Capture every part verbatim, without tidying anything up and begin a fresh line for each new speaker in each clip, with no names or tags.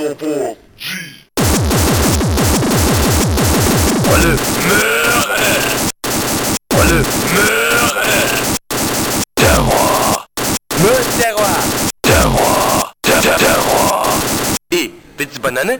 four, G. Oh le meurtre. Oh le meurtre. Terroir. Me terroir. Terroir. Terroir. Et petite banane.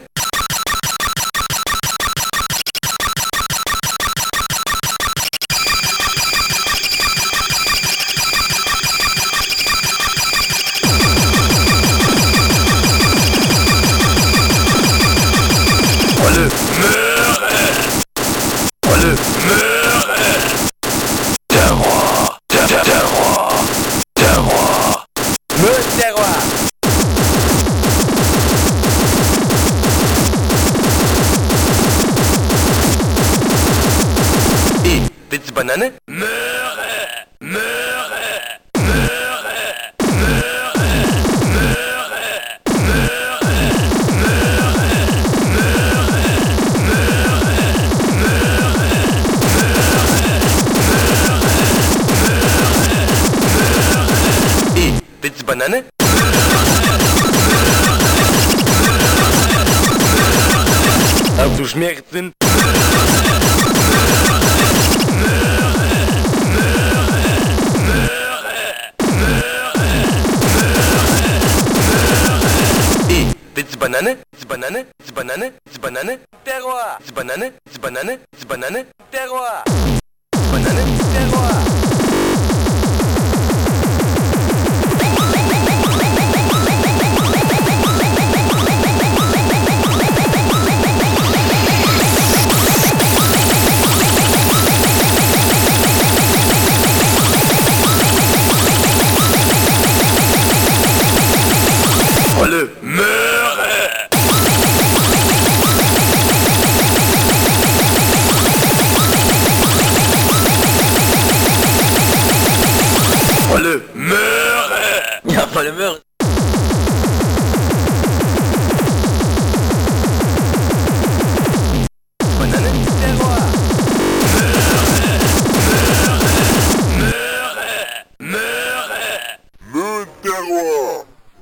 Oh le meurtre. Oh le meurtre. Terroir. Terroir. Terroir. Me terroir. Et petite banane. Meurtre. Meurtre. Petite banane. Auf du Schmerzen. Et petite banane. Petite banane. Petite banane. Petite banane. Terroir. Petite banane. Petite banane. Petite banane. Terroir. Banane. Terroir. Oh le meurtre. Oh le meurtre.
Y'a pas le meurtre.